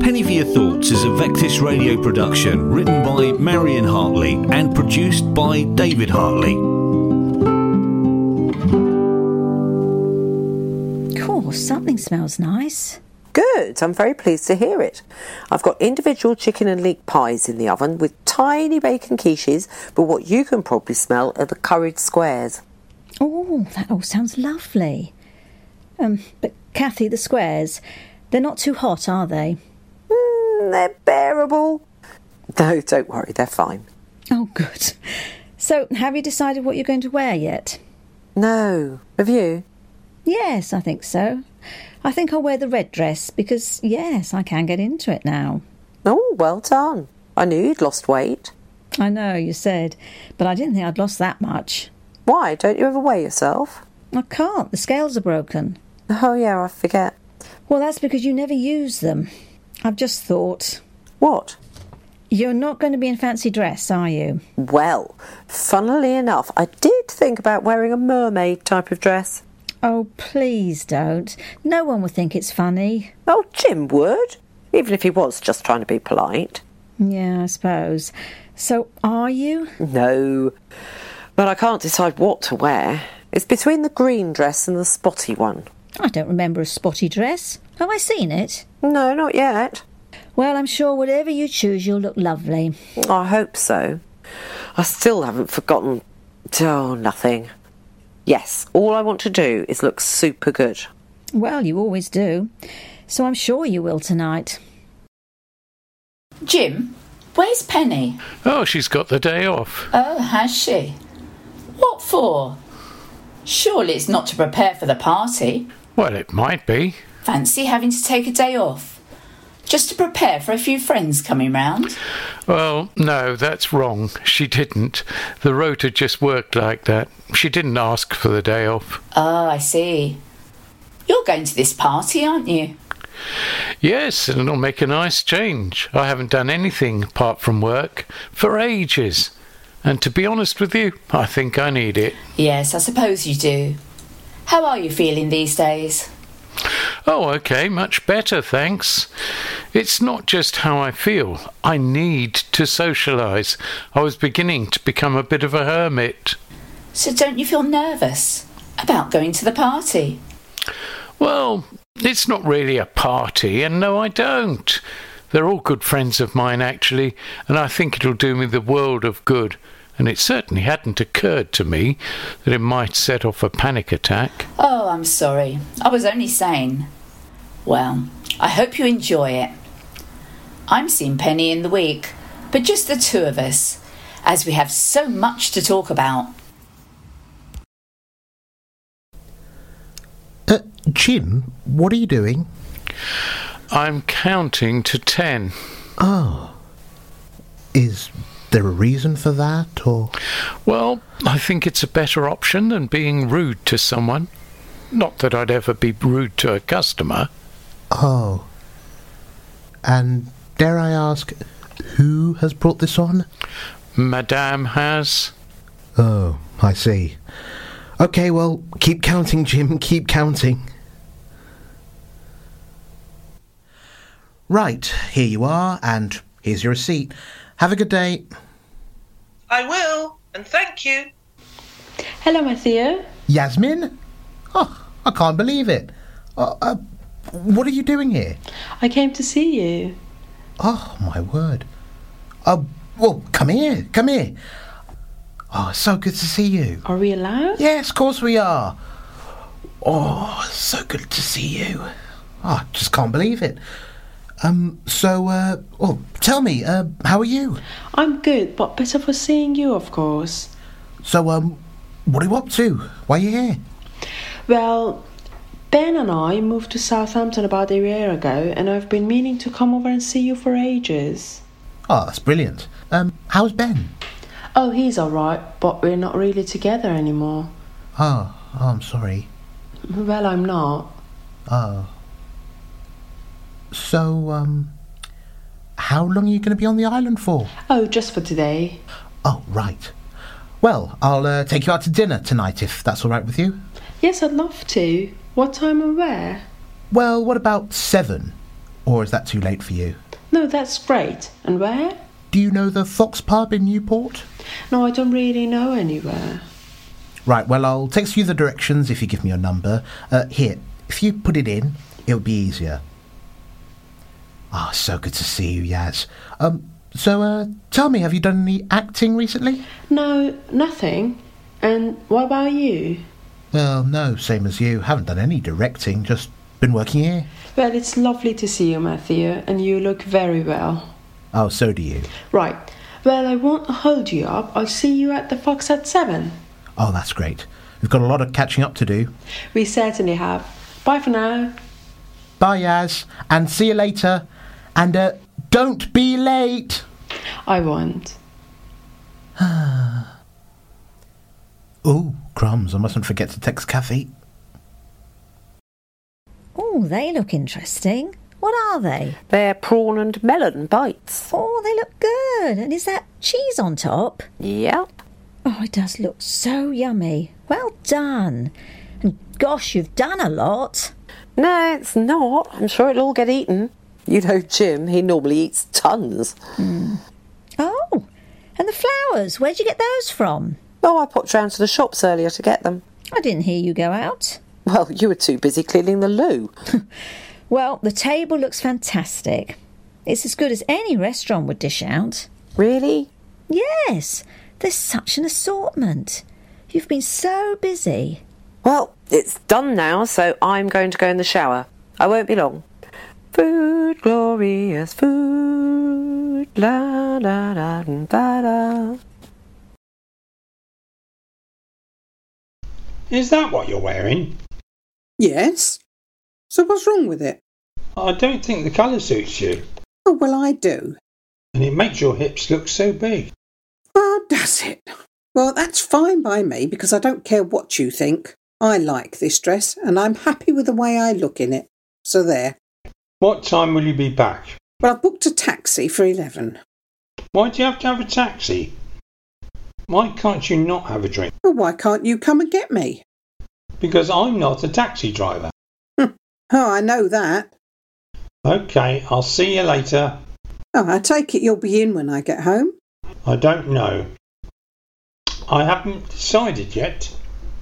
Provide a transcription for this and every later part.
Penny for Your Thoughts is a Vectis radio production written by Marion Hartley and produced by David Hartley. Cool, something smells nice. Good, I'm very pleased to hear it. I've got individual chicken and leek pies in the oven with tiny bacon quiches, but what you can probably smell are the curried squares. Oh, that all sounds lovely. But Kathy, the squares, they're not too hot, are they? They're bearable. No, don't worry, they're fine. Oh, good. So, have you decided what you're going to wear yet? No. Have you? Yes, I think so. I think I'll wear the red dress because, yes, I can get into it now. Oh, well done. I knew you'd lost weight. I know, you said, but I didn't think I'd lost that much. Why? Don't you ever weigh yourself? I can't. The scales are broken. Oh, yeah, I forget. Well, that's because you never use them. I've just thought... What? You're not going to be in fancy dress, are you? Well, funnily enough, I did think about wearing a mermaid type of dress. Oh, please don't. No one would think it's funny. Oh, Jim would, even if he was just trying to be polite. Yeah, I suppose. So, are you? No, but I can't decide what to wear. It's between the green dress and the spotty one. I don't remember a spotty dress. Have I seen it? No, not yet. Well, I'm sure whatever you choose, you'll look lovely. I hope so. I still haven't forgotten... Oh, nothing. Yes, all I want to do is look super good. Well, you always do. So I'm sure you will tonight. Jim, where's Penny? Oh, she's got the day off. Oh, has she? What for? Surely it's not to prepare for the party. Well, it might be. Fancy having to take a day off? Just to prepare for a few friends coming round? Well, no, that's wrong. She didn't. The rota just worked like that. She didn't ask for the day off. Oh, I see. You're going to this party, aren't you? Yes, and it'll make a nice change. I haven't done anything apart from work for ages. And to be honest with you, I think I need it. Yes, I suppose you do. How are you feeling these days? Oh, OK, much better, thanks. It's not just how I feel. I need to socialise. I was beginning to become a bit of a hermit. So don't you feel nervous about going to the party? Well, it's not really a party, and no, I don't. They're all good friends of mine, actually, and I think it'll do me the world of good. And it certainly hadn't occurred to me that it might set off a panic attack. Oh, I'm sorry. I was only saying. Well, I hope you enjoy it. I'm seeing Penny in the week, but just the two of us, as we have so much to talk about. Jim, what are you doing? I'm counting to 10. Oh. Is there a reason for that, or...? Well, I think it's a better option than being rude to someone. Not that I'd ever be rude to a customer. Oh. And dare I ask, who has brought this on? Madame has. Oh, I see. OK, well, keep counting, Jim, keep counting. Right, here you are, and here's your receipt. Have a good day. I will, and thank you. Hello, Matthew. Yasmin? Oh, I can't believe it. What are you doing here? I came to see you. Oh, my word. Well, come here, come here. Oh, it's so good to see you. Are we allowed? Yes, of course we are. Oh, so good to see you. Oh, I just can't believe it. Well, tell me, how are you? I'm good, but better for seeing you, of course. So, what are you up to? Why are you here? Well, Ben and I moved to Southampton about a year ago, and I've been meaning to come over and see you for ages. Oh, that's brilliant. How's Ben? Oh, he's alright, but we're not really together anymore. Oh, I'm sorry. Well, I'm not. Oh. So, how long are you going to be on the island for? Oh, just for today. Oh, right. Well, I'll take you out to dinner tonight, if that's all right with you. Yes, I'd love to. What time and where? Well, what about 7? Or is that too late for you? No, that's great. And where? Do you know the Fox Pub in Newport? No, I don't really know anywhere. Right, well, I'll text you the directions if you give me your number. Here, if you put it in, it'll be easier. Ah, so good to see you, Yaz. So tell me, have you done any acting recently? No, nothing. And what about you? Well, no, same as you. Haven't done any directing, just been working here. Well, it's lovely to see you, Matthew, and you look very well. Oh, so do you. Right. Well, I won't hold you up. I'll see you at the Fox at 7. Oh, that's great. We've got a lot of catching up to do. We certainly have. Bye for now. Bye, Yaz, and see you later. And don't be late. I won't. Oh, crumbs. I mustn't forget to text Kathy. Oh, they look interesting. What are they? They're prawn and melon bites. Oh, they look good. And is that cheese on top? Yep. Oh, it does look so yummy. Well done. And gosh, you've done a lot. No, it's not. I'm sure it'll all get eaten. You know Jim, he normally eats tons. Oh, and the flowers, where'd you get those from? Oh, I popped round to the shops earlier to get them. I didn't hear you go out. Well, you were too busy cleaning the loo. Well, the table looks fantastic. It's as good as any restaurant would dish out. Really? Yes, there's such an assortment. You've been so busy. Well, it's done now, so I'm going to go in the shower. I won't be long. Food, glorious food, la la la da da. Is that what you're wearing? Yes. So what's wrong with it? I don't think the colour suits you. Oh, well, I do. And it makes your hips look so big. Oh, does it? Well, that's fine by me because I don't care what you think. I like this dress and I'm happy with the way I look in it. So there. What time will you be back? Well, I've booked a taxi for 11. Why do you have to have a taxi? Why can't you not have a drink? Well, why can't you come and get me? Because I'm not a taxi driver. Oh, I know that. OK, I'll see you later. Oh, I take it you'll be in when I get home. I don't know. I haven't decided yet.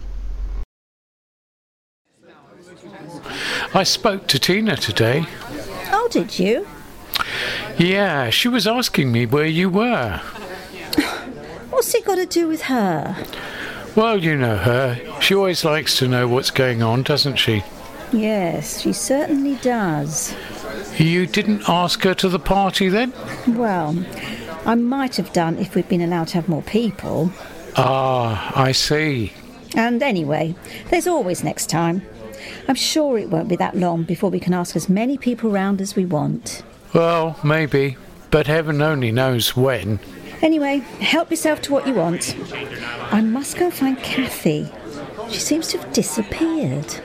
I spoke to Tina today. Oh, did you? Yeah, she was asking me where you were. What's it got to do with her? Well, you know her. She always likes to know what's going on, doesn't she? Yes, she certainly does. You didn't ask her to the party then? Well, I might have done if we'd been allowed to have more people. Ah, I see. And anyway, there's always next time. I'm sure it won't be that long before we can ask as many people round as we want. Well, maybe. But heaven only knows when. Anyway, help yourself to what you want. I must go and find Kathy. She seems to have disappeared.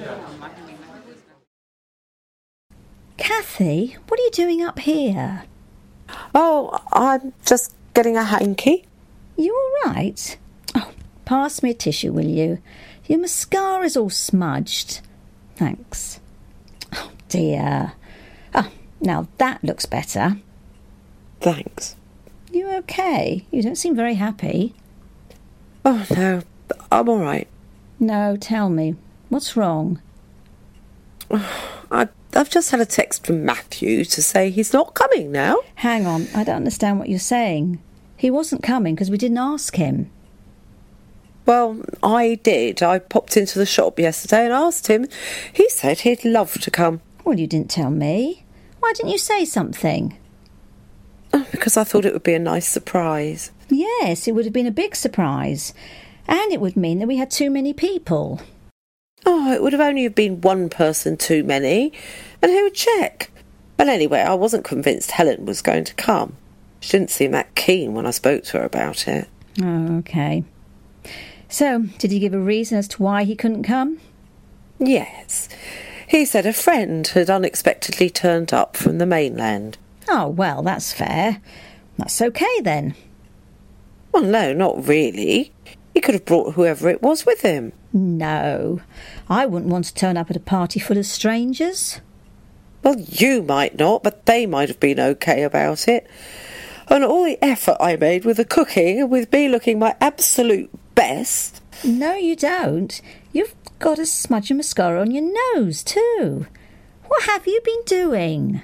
Kathy, what are you doing up here? Oh, I'm just getting a hanky. You all right? Oh, pass me a tissue, will you? Your mascara's all smudged. Thanks. Oh, dear. Oh, now that looks better. Thanks. You okay? You don't seem very happy. Oh, no, I'm all right. No, tell me. What's wrong? I've just had a text from Matthew to say he's not coming now. Hang on, I don't understand what you're saying. He wasn't coming because we didn't ask him. Well, I did. I popped into the shop yesterday and asked him. He said he'd love to come. Well, you didn't tell me. Why didn't you say something? Because I thought it would be a nice surprise. Yes, it would have been a big surprise. And it would mean that we had too many people. Oh, it would have only been one person too many. And who would check? And anyway, I wasn't convinced Helen was going to come. She didn't seem that keen when I spoke to her about it. Oh, OK. So, did he give a reason as to why he couldn't come? Yes. He said a friend had unexpectedly turned up from the mainland. Oh, well, that's fair. That's OK, then. Well, no, not really. He could have brought whoever it was with him. No. I wouldn't want to turn up at a party full of strangers. Well, you might not, but they might have been okay about it. And all the effort I made with the cooking and with me looking my absolute best. No, you don't. You've got a smudge of mascara on your nose, too. What have you been doing?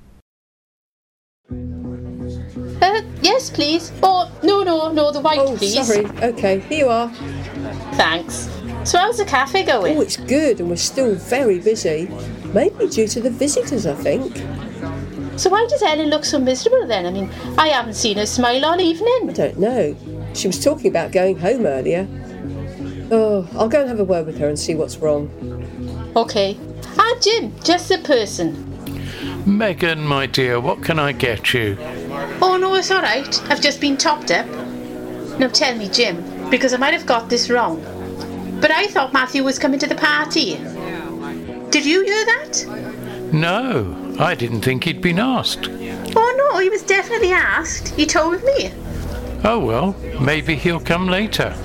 Yes, please. Oh, no, the white, please. Oh, sorry. OK, here you are. Thanks. So how's the cafe going? Oh, it's good, and we're still very busy. Mainly due to the visitors, I think. So why does Ellen look so miserable then? I mean, I haven't seen her smile all evening. I don't know. She was talking about going home earlier. Oh, I'll go and have a word with her and see what's wrong. OK. Ah, Jim, just a person. Megan, my dear, what can I get you? Oh, no, it's all right. I've just been topped up. Now tell me, Jim, because I might have got this wrong, but I thought Matthew was coming to the party. Did you hear that? No, I didn't think he'd been asked. Oh, no, he was definitely asked. He told me. Oh, well, maybe he'll come later.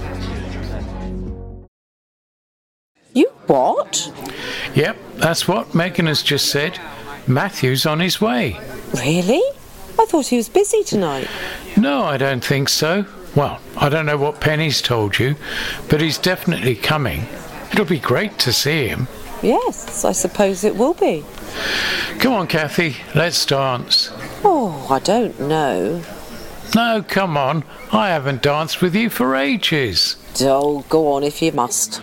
You what? Yep, that's what Megan has just said. Matthew's on his way. Really? I thought he was busy tonight. No, I don't think so. Well, I don't know what Penny's told you, but he's definitely coming. It'll be great to see him. Yes, I suppose it will be. Come on, Kathy, let's dance. Oh, I don't know. No, come on. I haven't danced with you for ages. Oh, go on if you must.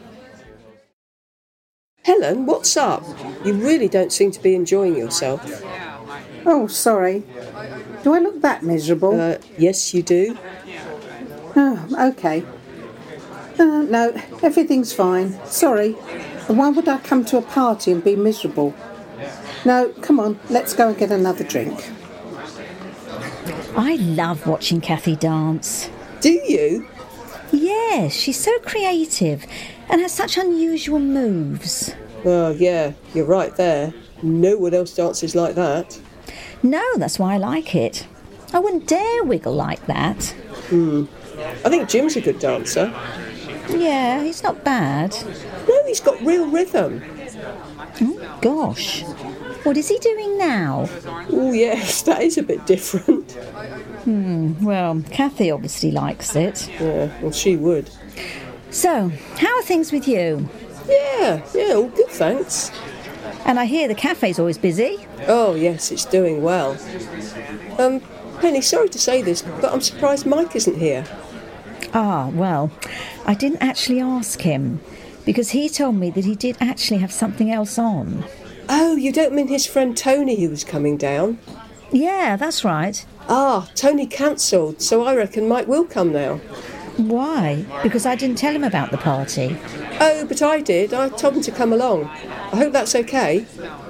Helen, what's up? You really don't seem to be enjoying yourself. Oh, sorry. Do I look that miserable? Yes, you do. Oh, OK. No, everything's fine. Sorry. Why would I come to a party and be miserable? No, come on, let's go and get another drink. I love watching Kathy dance. Do you? Yes, she's so creative and has such unusual moves. Oh, yeah, you're right there. No one else dances like that. No, that's why I like it. I wouldn't dare wiggle like that. I think Jim's a good dancer. Yeah, he's not bad. No, he's got real rhythm. Oh, gosh. What is he doing now? Oh, yes, that is a bit different. Well, Kathy obviously likes it. Yeah, well, she would. So, how are things with you? Yeah, all good, thanks. And I hear the cafe's always busy. Oh, yes, it's doing well. Penny, sorry to say this, but I'm surprised Mike isn't here. Ah, well, I didn't actually ask him, because he told me that he did actually have something else on. Oh, you don't mean his friend Tony who was coming down? Yeah, that's right. Ah, Tony cancelled, so I reckon Mike will come now. Why? Because I didn't tell him about the party. Oh, but I did. I told him to come along. I hope that's okay.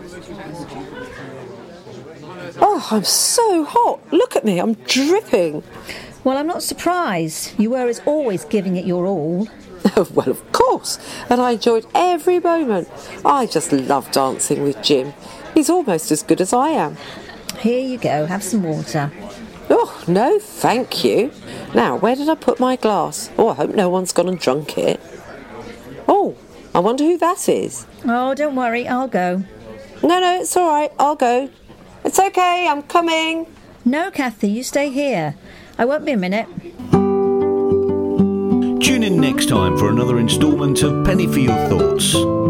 Oh, I'm so hot. Look at me, I'm dripping. Well, I'm not surprised. You were as always giving it your all. Oh, well, of course. And I enjoyed every moment. I just love dancing with Jim. He's almost as good as I am. Here you go, have some water. Oh, no, thank you. Now, where did I put my glass? Oh, I hope no one's gone and drunk it. Oh, I wonder who that is. Oh, don't worry, I'll go. No, it's all right, I'll go. It's okay, I'm coming. No, Kathy, you stay here. I won't be a minute. Tune in next time for another instalment of Penny for Your Thoughts.